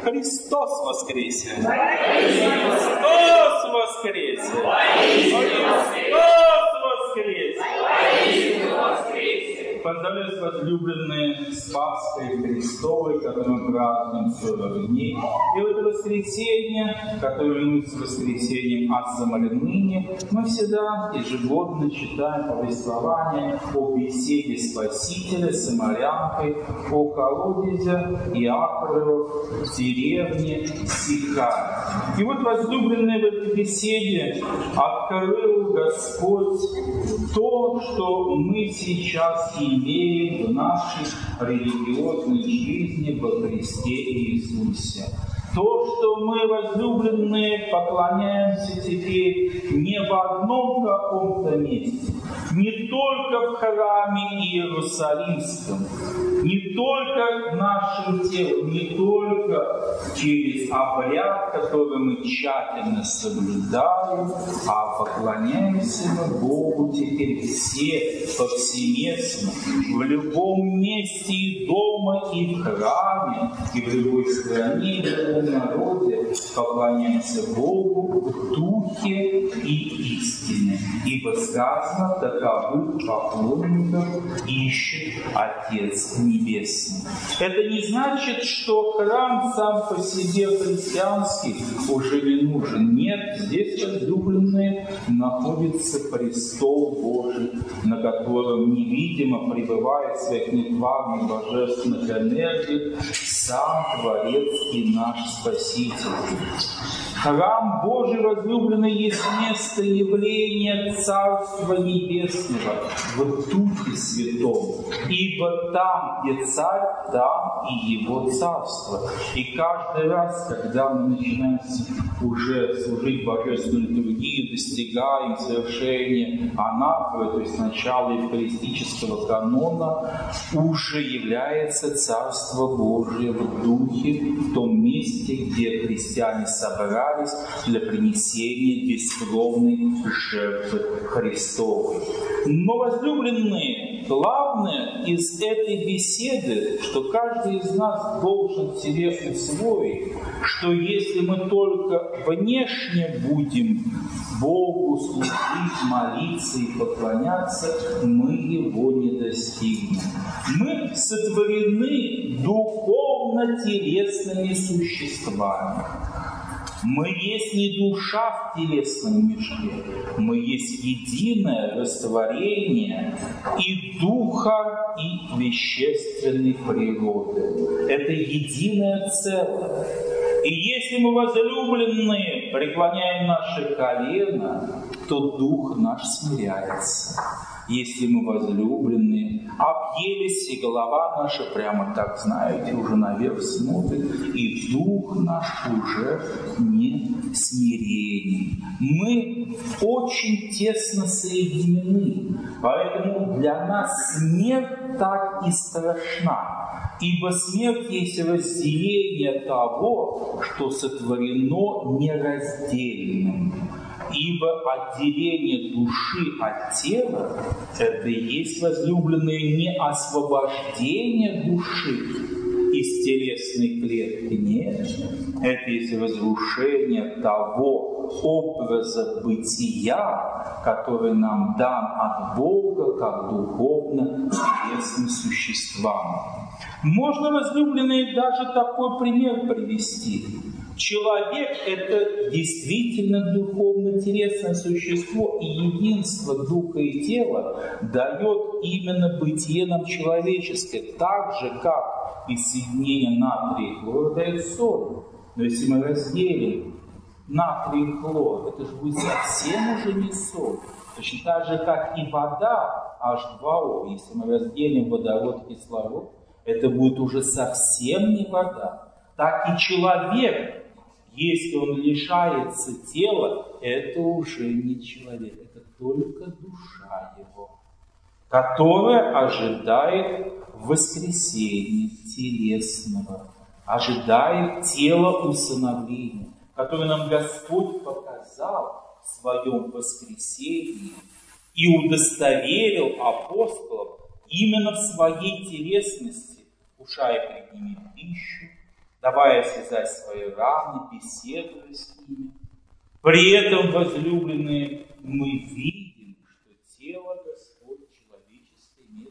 Христос воскресе! Христос воскресе! Христос воскресе! Поздравляю вас, возлюбленные, с Пасхой Христовой, которую мы празднуем 40 дней. И в это воскресенье, которое мы с воскресением Отца ныне, мы всегда ежегодно читаем повествование о беседе Спасителя с самарянкой, о колодезе Иаковлев в деревне Сихар. И вот, возлюбленные, в этой беседе открыл Господь то, что мы сейчас имеем в нашей религиозной жизни во Христе Иисусе. То, что мы, возлюбленные, поклоняемся теперь не в одном каком-то месте, не только в храме Иерусалимском, не только нашим телом, не только через обряд, который мы тщательно соблюдаем, а поклоняемся мы Богу теперь все повсеместно, в любом месте и дома, и в храме, и в любой стране, и в любом народе поклоняемся Богу в духе и истине, ибо сказано, таковых поклонников ищет Отец Небесный. Это не значит, что храм сам по себе христианский уже не нужен. Нет, здесь, возлюбленные, находится престол Божий, на котором невидимо пребывает в своих нетварных божественных энергиях сам Творец и наш Спаситель. Храм Божий, возлюбленный, есть место явления Царства Небесного в Духе Святом. Ибо там, где Царь, там и Его Царство. И каждый раз, когда мы начинаем уже служить Божественную литургию, достигаем совершения анафоры, то есть начала евхаристического канона, уже является Царство Божие в Духе, в том месте, где христиане собрались для принесения бескровной жертвы Христовой. Но, возлюбленные, главное из этой беседы, что каждый из нас должен себе усвоить, что если мы только внешне будем Богу служить, молиться и поклоняться, мы Его не достигнем. Мы сотворены духовно-телесными существами. Мы есть не душа в телесном мешке, мы есть единое растворение и духа, и вещественной природы. Это единое целое. И если мы, возлюбленные, преклоняем наши колена, то дух наш смиряется. Если мы возлюбленные, объелись, и голова наша прямо так, знаете, уже наверх смотрит, и дух наш уже не смиренен. Мы очень тесно соединены, поэтому для нас смерть так и страшна. Ибо смерть есть разделение того, что сотворено нераздельным. Ибо отделение души от тела – это и есть, возлюбленные, не освобождение души из телесной клетки, нет. Это есть разрушение того образа бытия, который нам дан от Бога как духовно-телесным существам. Можно, возлюбленные, даже такой пример привести. Человек – это действительно духовно-телесное существо, и единство духа и тела дает именно бытие нам человеческое, так же, как и соединение натрия и хлора дает соль. Но если мы разделим натрий и хлор, это же будет совсем уже не соль. Точно так же, как и вода, H2O. Если мы разделим водород и кислород, это будет уже совсем не вода. Так и человек, если он лишается тела, это уже не человек, это только душа его, которая ожидает воскресения телесного, ожидает тела усыновления, которое нам Господь показал в своем воскресении и удостоверил апостолов именно в своей телесности, вкушая перед ними пищу давая связать свои раны, беседуя с ними. При этом, возлюбленные, мы видим, что тело Господь человеческое имел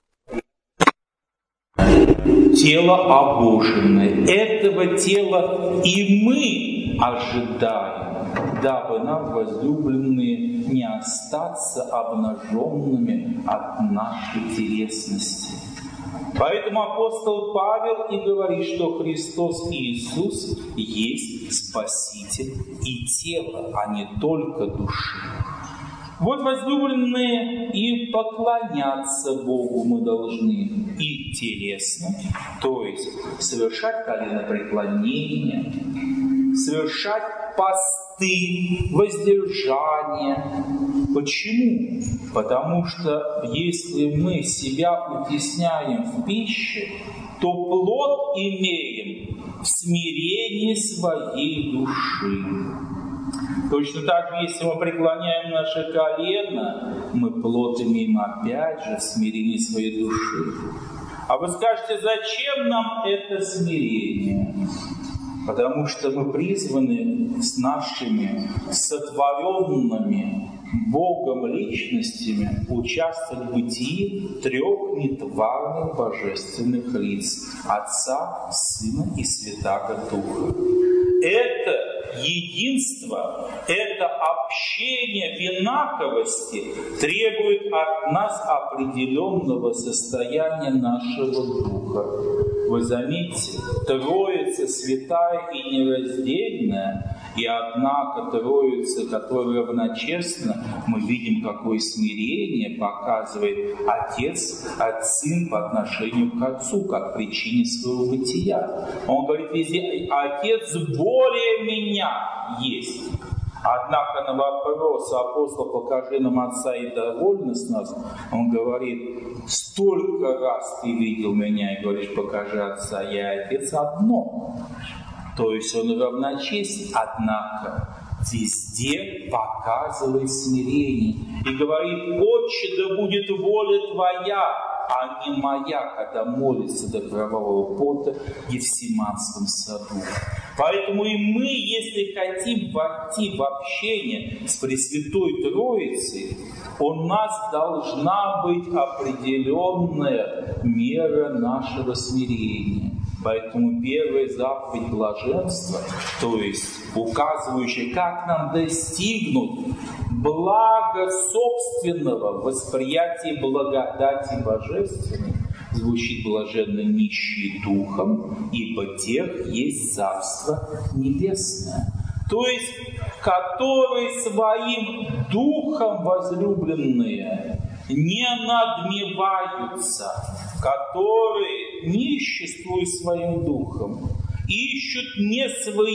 уже тело обоженное. Этого тела и мы ожидаем, дабы нам, возлюбленные, не остаться обнаженными от нашей телесности. Поэтому апостол Павел и говорит, что Христос Иисус есть Спаситель и тела, а не только души. Вот, возлюбленные, и поклоняться Богу мы должны и телесно, то есть совершать коленопреклонение, совершать посты, воздержание. Почему? Потому что если мы себя утесняем в пище, то плод имеем в смирении своей души. Точно так же, если мы преклоняем наше колено, мы плод имеем опять же в смирении своей души. А вы скажете, зачем нам это смирение? Потому что мы призваны с нашими сотворенными Богом личностями участвовать в бытии трех нетварных божественных лиц – Отца, Сына и Святаго Духа. Это единство, это общение в инаковости требует от нас определенного состояния нашего духа. Вы заметьте, Троица святая и нераздельная, и однако Троица, которая равночестна, мы видим, какое смирение показывает Отец, Сын по отношению к Отцу, как причине своего бытия. Он говорит везде: Отец более меня есть. Однако на вопрос: апостол, покажи нам Отца и довольно с нас, он говорит: столько раз ты видел меня и говоришь, покажи Отца, я и Отец одно. То есть он равночестен, однако везде показывает смирение и говорит: Отче, да будет воля Твоя, а не моя, когда молится до кровавого пота в Гефсиманском саду. Поэтому и мы, если хотим войти в общение с Пресвятой Троицей, у нас должна быть определенная мера нашего смирения. Поэтому первая заповедь блаженства, то есть указывающая, как нам достигнуть блага собственного восприятия благодати божественной, звучит: блаженно нищие духом, ибо тех есть Царство Небесное. То есть, которые своим духом, возлюбленные, не надмеваются, которые ниществуют своим духом, ищут не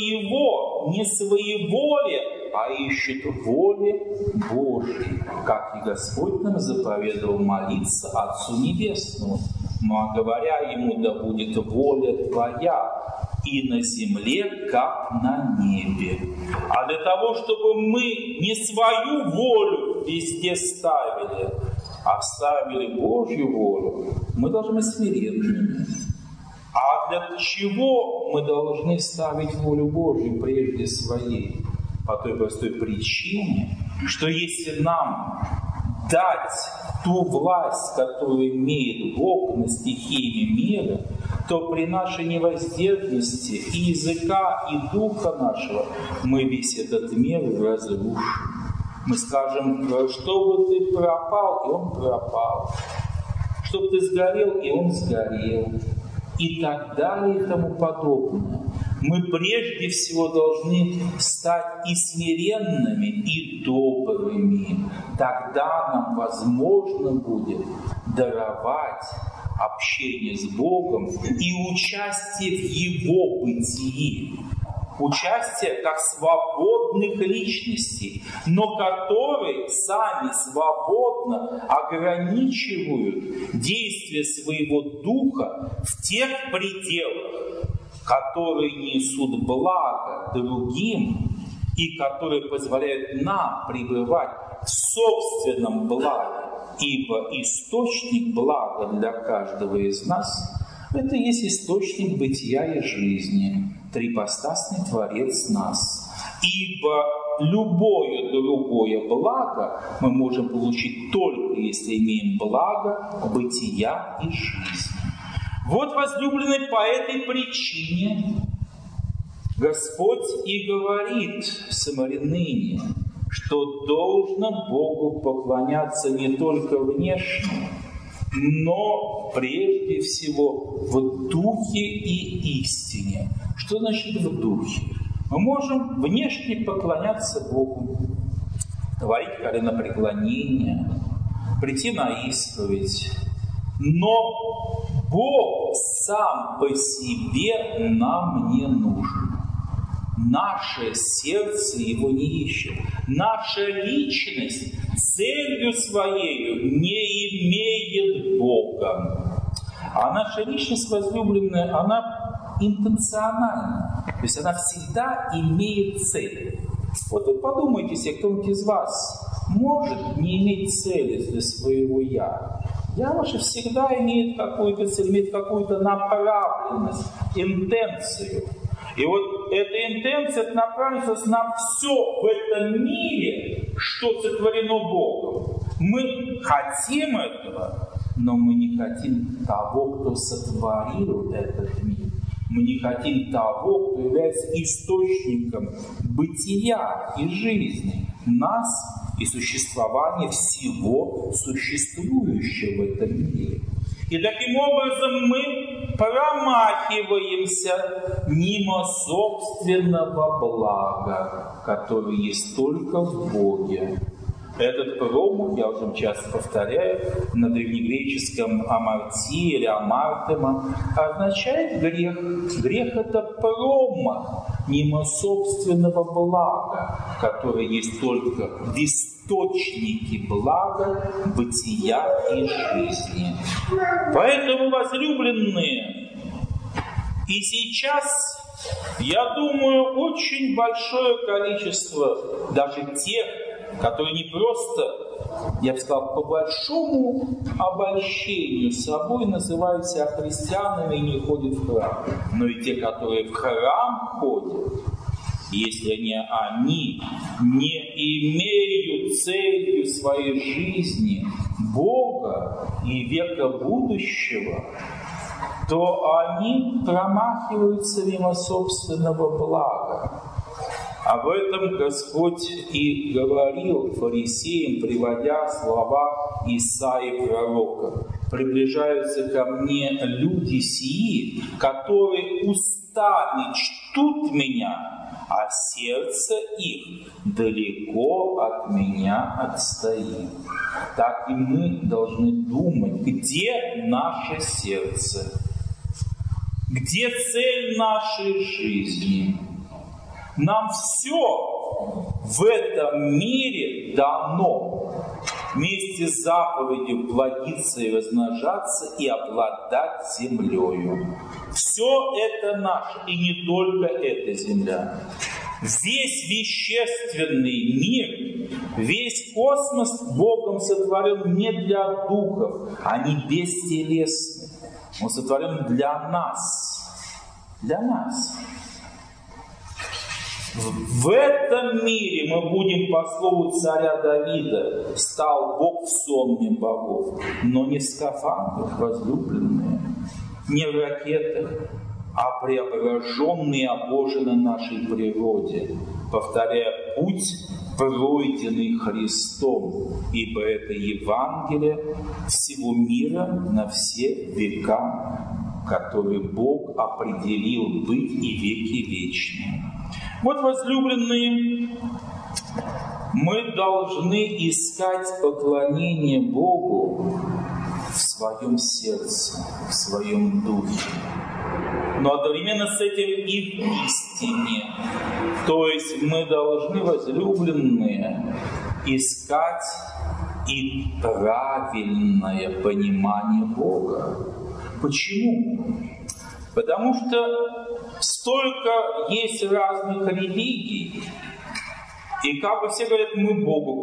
своеволие, а ищут воли Божьей, как и Господь нам заповедовал молиться Отцу Небесному, говоря Ему: да будет воля Твоя и на земле, как на небе. А для того, чтобы мы не свою волю везде ставили, а ставили Божью волю, мы должны быть смиренными. А для чего мы должны ставить волю Божью прежде своей? По той простой причине, что если нам дать ту власть, которую имеет Бог над стихиями мира, то при нашей невоздержанности и языка, и духа нашего мы весь этот мир разрушим. Мы скажем: чтобы ты пропал, и он пропал. Чтобы ты сгорел, и он сгорел. И так далее, и тому подобное. Мы прежде всего должны стать и смиренными, и добрыми. Тогда нам возможно будет даровать общение с Богом и участие в Его бытии. Участие как свободных личностей, но которые сами свободно ограничивают действие своего духа в тех пределах, которые несут благо другим и которые позволяют нам пребывать в собственном благе, ибо источник блага для каждого из нас Это есть источник бытия и жизни, трипостасный Творец нас. Ибо любое другое благо мы можем получить только если имеем благо бытия и жизни. Вот, возлюбленные, по этой причине Господь и говорит самарянине, что должно Богу поклоняться не только внешне, но прежде всего в духе и истине. Что значит в духе? Мы можем внешне поклоняться Богу, творить коленопреклонение, прийти на исповедь, но Бог сам по себе нам не нужен. Наше сердце его не ищет. Наша личность целью своей не имеет Бога. А наша личность, возлюбленная, она интенциональна. То есть она всегда имеет цель. Вот вы подумайте себе, кто-нибудь из вас может не иметь цели для своего «я». «Я» ваше всегда имеет какую-то цель, имеет какую-то направленность, интенцию. И вот эта интенция, эта направленность на все в этом мире, что сотворено Богом. Мы хотим этого, но мы не хотим того, кто сотворил этот мир. Мы не хотим того, кто является источником бытия и жизни нас и существования всего существующего в этом мире. И таким образом мы промахиваемся мимо собственного блага, которое есть только в Боге. Этот промах, я уже часто повторяю, на древнегреческом амартия или амартема, означает грех. Грех – это промах мимо собственного блага, которое есть только в источнике блага, бытия и жизни. Поэтому, возлюбленные, и сейчас, я думаю, очень большое количество даже тех, которые не просто, я бы сказал, по большому обольщению собой называют себя христианами и не ходят в храм. Но и те, которые в храм ходят, если они не имеют целью своей жизни Бога и века будущего, то они промахиваются мимо собственного блага. Об этом Господь и говорил фарисеям, приводя слова Исаии пророка. «Приближаются ко мне люди сии, которые устами чтут меня, а сердце их далеко от меня отстоит». Так и мы должны думать, где наше сердце, где цель нашей жизни. Нам все в этом мире дано вместе с заповедью плодиться и размножаться и обладать землею. Все это наше, и не только эта земля. Весь вещественный мир, весь космос Богом сотворен не для духов, они бестелесны. Он сотворен для нас. Для нас. В этом мире мы будем, по слову царя Давида, «Встал Бог в сонме богов», но не в скафандрах, возлюбленные, не в ракетах, а преображенные, обожены нашей природе, повторяя путь, пройденный Христом, ибо это Евангелие всего мира на все века, которые Бог определил быть и веки вечные. Вот, возлюбленные, мы должны искать поклонение Богу в своем сердце, в своем духе, но одновременно с этим и в истине. То есть мы должны, возлюбленные, искать и правильное понимание Бога. Почему? Потому что столько есть разных религий, и как бы все говорят, мы Богу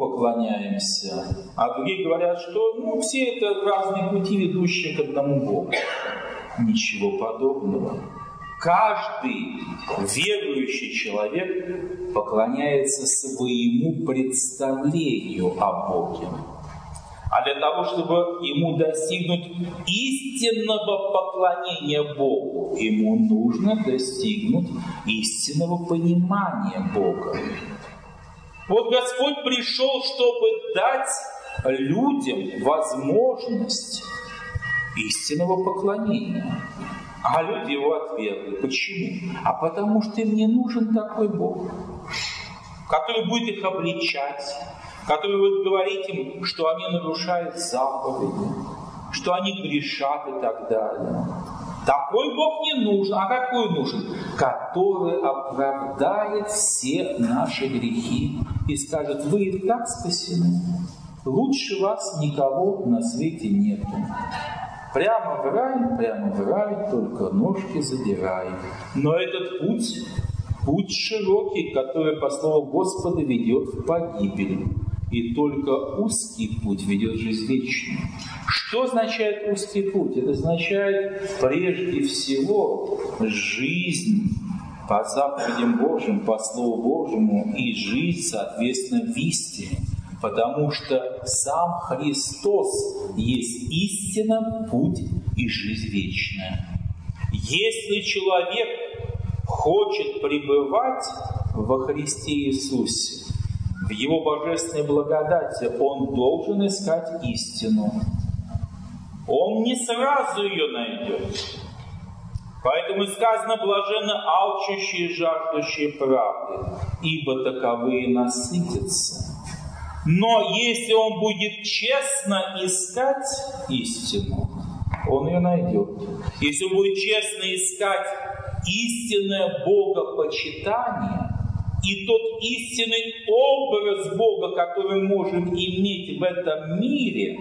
поклоняемся, а другие говорят, что все это разные пути, ведущие к одному Богу. Ничего подобного. Каждый верующий человек поклоняется своему представлению о Боге. А для того, чтобы ему достигнуть истинного поклонения Богу, ему нужно достигнуть истинного понимания Бога. Вот Господь пришел, чтобы дать людям возможность истинного поклонения. А люди его отвергли. Почему? А потому что им не нужен такой Бог, который будет их обличать, который будет говорить им, что они нарушают заповеди, что они грешат и так далее. Такой Бог не нужен. А какой нужен? Который оправдает все наши грехи и скажет: вы и так спасены. Лучше вас никого на свете нету. Прямо в рай, только ножки задирай. Но этот путь широкий, который, по слову Господа, ведет в погибель. И только узкий путь ведет в жизнь вечную. Что означает узкий путь? Это означает прежде всего жизнь по заповедям Божьим, по Слову Божьему и жизнь, соответственно, в истине. Потому что сам Христос есть истина, путь и жизнь вечная. Если человек хочет пребывать во Христе Иисусе, в Его божественной благодати, он должен искать истину. Он не сразу ее найдет. Поэтому сказано: блаженны алчущие и жаждущие правды, ибо таковые насытятся. Но если он будет честно искать истину, он ее найдет. Если он будет честно искать истинное богопочитание и тот истинный образ Бога, который мы можем иметь в этом мире,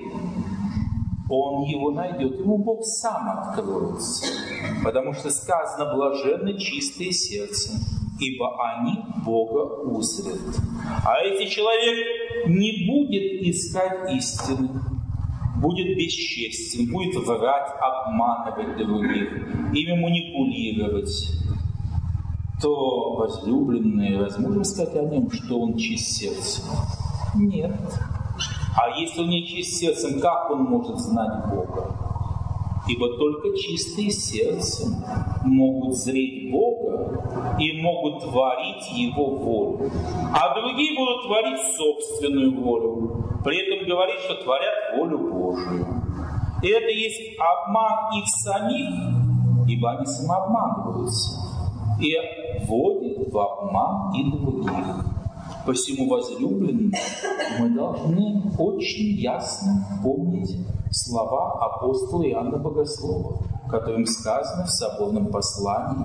он его найдет. Ему Бог сам откроется. Потому что сказано: блаженны чистые сердцем, ибо они Бога узрят. А если человек не будет искать истины, будет бесчестен, будет врать, обманывать других, ими манипулировать, то, возлюбленные, разве можем сказать о нем, что он чист сердцем? Нет. А если он не чист сердцем, как он может знать Бога? Ибо только чистые сердцем могут зреть Бога и могут творить Его волю. А другие будут творить собственную волю. При этом говорить, что творят волю Божию. И это есть обман их самих, ибо они самообманываются. И вводит в обман и других. Посему, возлюбленные, мы должны очень ясно помнить слова апостола Иоанна Богослова, которым сказано в соборном послании,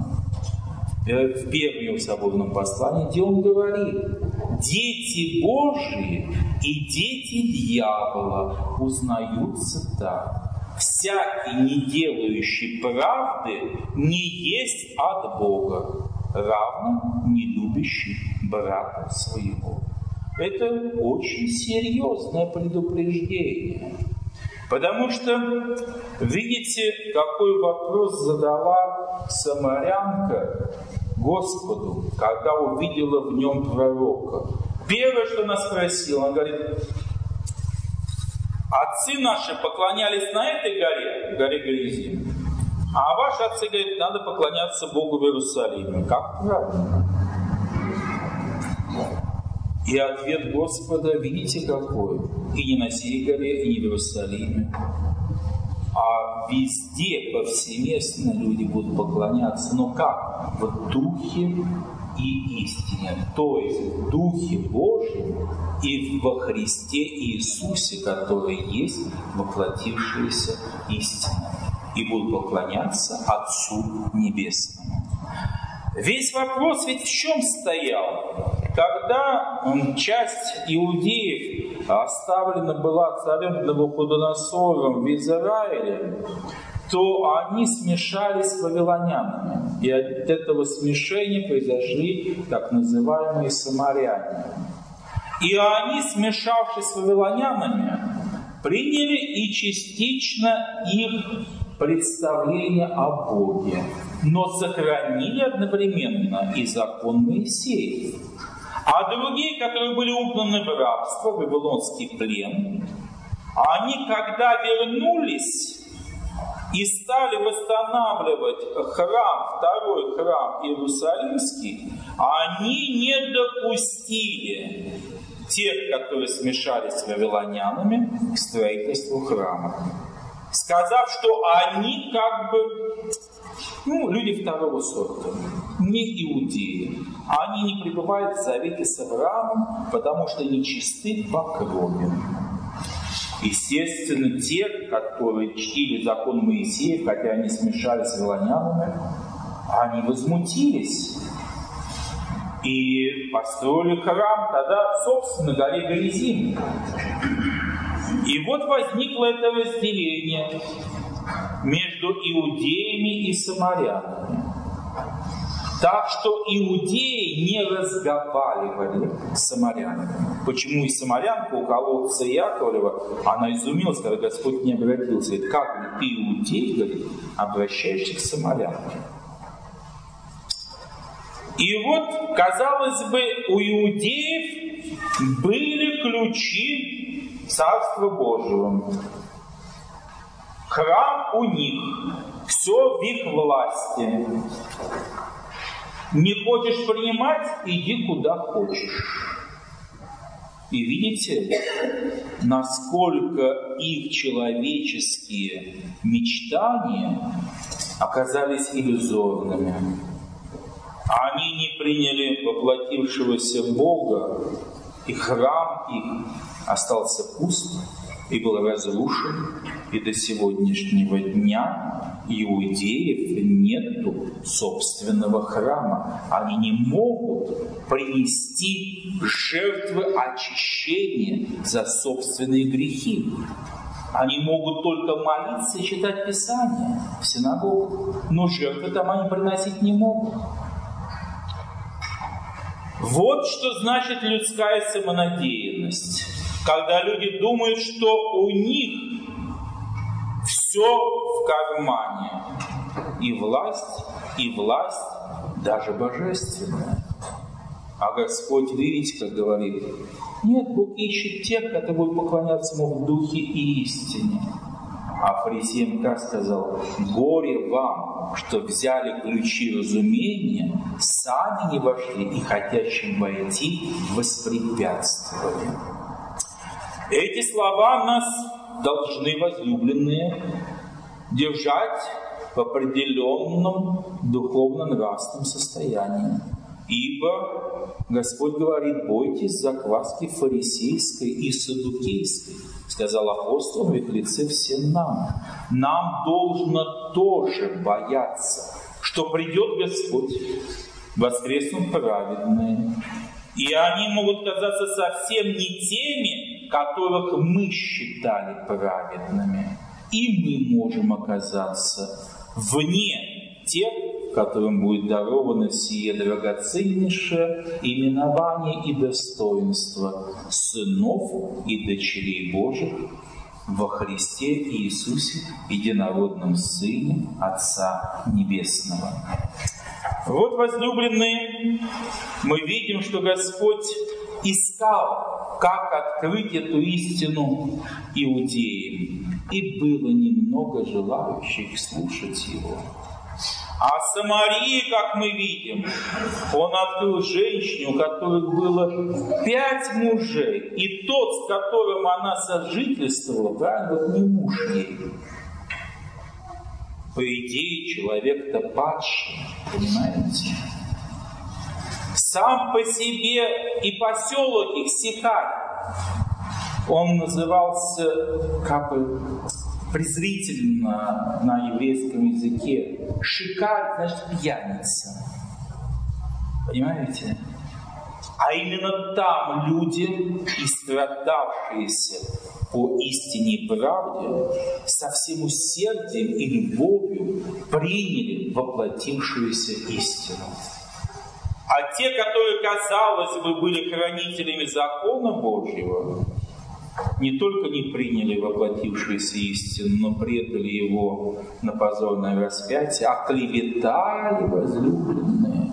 в первом его соборном послании, где он говорит: дети Божии и дети дьявола узнаются так. Всякий, не делающий правды, не есть от Бога, равно не любящий брата своего. Это очень серьезное предупреждение. Потому что, видите, какой вопрос задала самарянка Господу, когда увидела в нем пророка. Первое, что она спросила, она говорит: отцы наши поклонялись на этой горе, горе Гризим, а ваши отцы говорят: надо поклоняться Богу в Иерусалиме. Как правильно? И ответ Господа, видите, какой? И не на сей горе, и не в Иерусалиме, а везде, повсеместно люди будут поклоняться. Но как? В духе и истине. То есть в Духе Божьем и во Христе Иисусе, который есть воплотившаяся истина. И будут поклоняться Отцу Небесному. Весь вопрос ведь в чем стоял? Когда часть иудеев оставлена была царем Навуходоносором в Израиле, то они смешались с вавилонянами. И от этого смешения произошли так называемые самаряне. И они, смешавшись с вавилонянами, приняли и частично их представление о Боге, но сохранили одновременно и закон Моисея. А другие, которые были угнаны в рабство, в вавилонский плен, они, когда вернулись и стали восстанавливать храм, второй храм Иерусалимский, они не допустили тех, которые смешались с вавилонянами, к строительству храма, сказав, что они как бы люди второго сорта, не иудеи. Они не пребывают в завете с Авраамом, потому что нечисты по крови. Естественно, те, которые чтили закон Моисея, хотя они смешались с вавилонянами, они возмутились и построили храм тогда, собственно, на горе Горизим. И вот возникло это разделение между иудеями и самарянами. Так что иудеи не разговаривали с самарянами. Почему и самарянка у колодца Яковлева, она изумилась, когда Господь не обратился. Говорит, как ли ты, иудей, говорит, обращаешься к самарянке? И вот, казалось бы, у иудеев были ключи Царства Божьего. Храм у них, все в их власти. Не хочешь принимать, иди куда хочешь. И видите, насколько их человеческие мечтания оказались иллюзорными. Они не приняли воплотившегося Бога, и храм их остался пуст и был разрушен, и до сегодняшнего дня иудеев нету собственного храма. Они не могут принести жертвы очищения за собственные грехи. Они могут только молиться и читать Писание в синагогах, но жертвы там они приносить не могут. Вот что значит людская самонадеянность. Когда люди думают, что у них все в кармане. И власть, даже божественная. А Господь, видите, как говорит, нет, Бог ищет тех, которые будут поклоняться Ему в духе и истине. А фарисеям как сказал, горе вам, что взяли ключи разумения, сами не вошли и хотящим войти воспрепятствовали. Эти слова нас должны, возлюбленные, держать в определенном духовно-нравственном состоянии. Ибо Господь говорит, бойтесь закваски фарисейской и саддукейской, сказал апостол в их лице всем нам. Нам должно тоже бояться, что придет Господь, воскреснут праведные. И они могут казаться совсем не теми, которых мы считали праведными. И мы можем оказаться вне тех, которым будет даровано сие драгоценнейшее именование и достоинство сынов и дочерей Божьих во Христе Иисусе, единородном Сыне Отца Небесного. Вот, возлюбленные, мы видим, что Господь искал, как открыть эту истину иудеям, и было немного желающих слушать Его. А Самарии, как мы видим, Он открыл женщине, у которой было 5 мужей, и тот, с которым она сожительствовала, правильно, вот не муж ей. По идее, человек-то падший, понимаете? Сам по себе и поселок их Сихар, он назывался как бы презрительно на еврейском языке. Шикар, значит, пьяница. Понимаете? А именно там люди, истрадавшиеся по истине и правде, со всем усердием и любовью приняли воплотившуюся истину. А те, которые, казалось бы, были хранителями закона Божьего, не только не приняли воплотившуюся истину, но предали его на позорное распятие, оклеветали возлюбленные,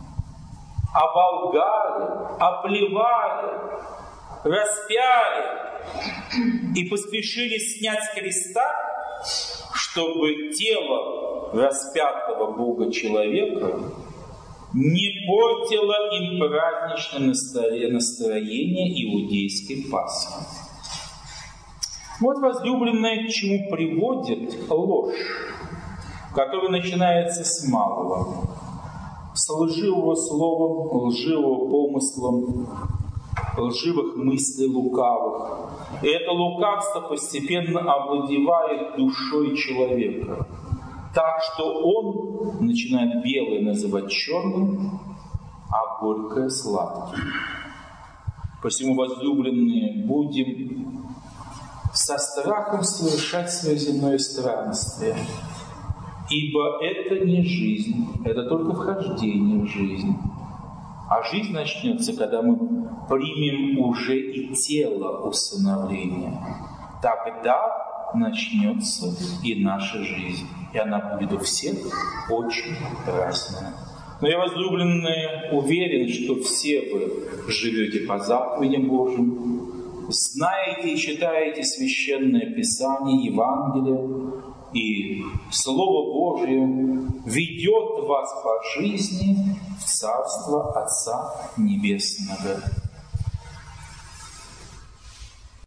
оболгали, оплевали, распяли и поспешили снять с креста, чтобы тело распятого Бога человека не портило им праздничное настроение иудейской Пасхи. Вот, возлюбленные, к чему приводит ложь, которая начинается с малого, с лживого слова, лживого помысла, лживых мыслей лукавых. И это лукавство постепенно овладевает душой человека, так что он начинает белое называть черным, а горькое сладким. Посему, возлюбленные, будем со страхом совершать свое земное странствие, ибо это не жизнь, это только вхождение в жизнь. А жизнь начнется, когда мы примем уже и тело усыновления. Тогда начнется и наша жизнь, и она будет у всех очень разная. Но я, возлюбленные, уверен, что все вы живете по заповедям Божьим, знаете и читаете Священное Писание, Евангелие, и Слово Божие ведет вас по жизни в Царство Отца Небесного.